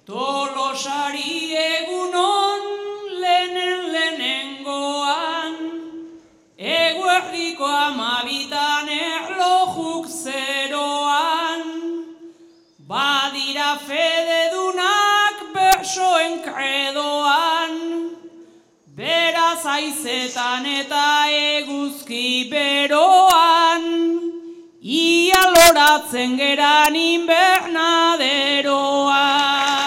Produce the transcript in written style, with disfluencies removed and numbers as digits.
Tolosari egunon lehenengoan, eguerdiko 12 erlojuk zeroan, badira fededunak bersoen kredoan, beraz haizetan eta eguzki beroan, ia loratzen geran inbernaderoan.